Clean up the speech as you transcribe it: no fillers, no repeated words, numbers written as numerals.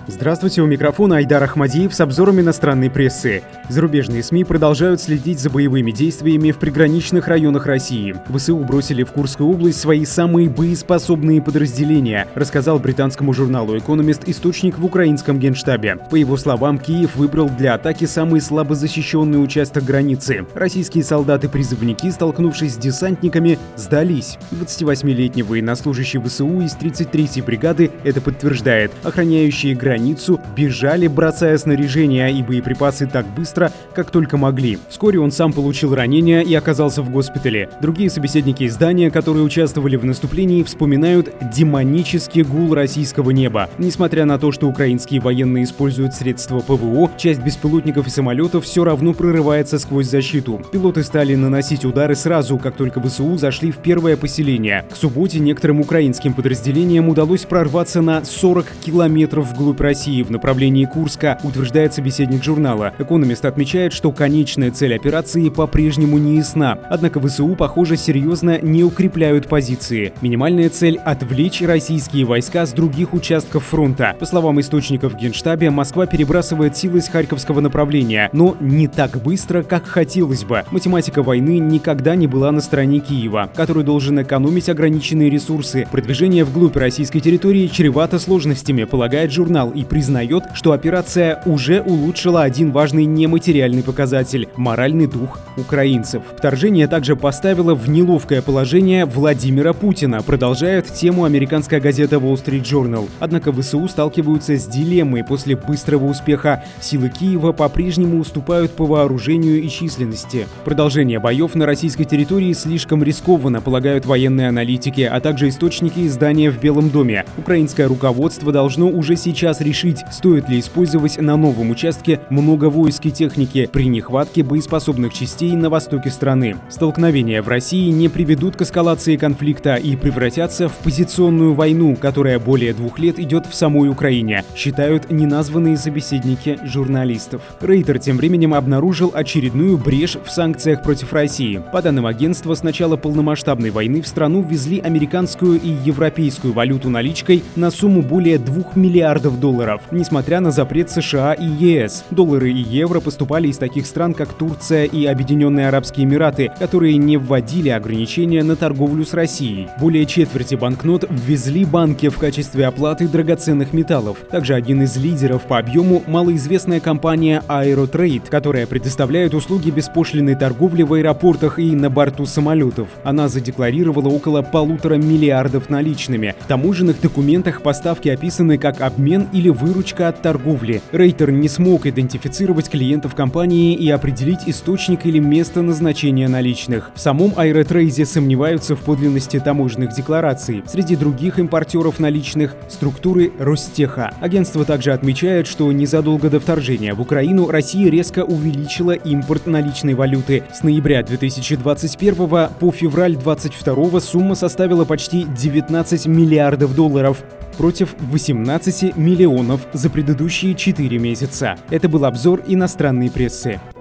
Здравствуйте, у микрофона Айдар Ахмадиев с обзором иностранной прессы. Зарубежные СМИ продолжают следить за боевыми действиями в приграничных районах России. ВСУ бросили в Курскую область свои самые боеспособные подразделения, рассказал британскому журналу «Экономист» источник в украинском генштабе. По его словам, Киев выбрал для атаки самый слабо защищенный участок границы. Российские солдаты-призывники, столкнувшись с десантниками, сдались. 28-летний военнослужащий ВСУ из 33-й бригады это подтверждает. Охраняющие границу бежали, бросая снаряжение и боеприпасы так быстро, как только могли. Вскоре он сам получил ранения и оказался в госпитале. Другие собеседники издания, которые участвовали в наступлении, вспоминают демонический гул российского неба. Несмотря на то, что украинские военные используют средства ПВО, часть беспилотников и самолетов все равно прорывается сквозь защиту. Пилоты стали наносить удары сразу, как только ВСУ зашли в первое поселение. К субботе некоторым украинским подразделениям удалось прорваться на 40 километров вглубь России в направлении Курска, утверждает собеседник журнала. «Экономист» отмечает, что конечная цель операции по-прежнему не ясна. Однако ВСУ, похоже, серьезно не укрепляют позиции. Минимальная цель — отвлечь российские войска с других участков фронта. По словам источников в Генштабе, Москва перебрасывает силы с Харьковского направления, но не так быстро, как хотелось бы. Математика войны никогда не была на стороне Киева, который должен экономить ограниченные ресурсы. Продвижение вглубь российской территории чревато сложностями, полагает журнал, и признает, что операция уже улучшила один важный нематериальный показатель – моральный дух украинцев. Вторжение также поставило в неловкое положение Владимира Путина, продолжает тему американская газета Wall Street Journal. Однако ВСУ сталкиваются с дилеммой. После быстрого успеха силы Киева по-прежнему уступают по вооружению и численности. Продолжение боев на российской территории слишком рискованно, полагают военные аналитики, а также источники издания в Белом доме. Украинское руководство должно уже сейчас решить, стоит ли использовать на новом участке много войск и техники при нехватке боеспособных частей на востоке страны. Столкновения в России не приведут к эскалации конфликта и превратятся в позиционную войну, которая более 2 лет идет в самой Украине, считают неназванные собеседники журналистов. Рейтер тем временем обнаружил очередную брешь в санкциях против России. По данным агентства, с начала полномасштабной войны в страну ввезли американскую и европейскую валюту наличкой на сумму более $2 миллиардов, несмотря на запрет США и ЕС. Доллары и евро поступали из таких стран, как Турция и Объединенные Арабские Эмираты, которые не вводили ограничения на торговлю с Россией. Более четверти банкнот ввезли банки в качестве оплаты драгоценных металлов. Также один из лидеров по объему — малоизвестная компания Aerotrade, которая предоставляет услуги беспошлинной торговли в аэропортах и на борту самолетов. Она задекларировала около $1,5 миллиарда наличными. В таможенных документах поставки описаны как обмен или выручка от торговли. Рейтер не смог идентифицировать клиентов компании и определить источник или место назначения наличных. В самом Aerotrade сомневаются в подлинности таможенных деклараций. Среди других импортеров наличных — структуры Ростеха. Агентство также отмечает, что незадолго до вторжения в Украину Россия резко увеличила импорт наличной валюты. С ноября 2021 по февраль 2022 сумма составила почти $19 миллиардов против 18 миллионов за предыдущие 4 месяца. Это был обзор иностранной прессы.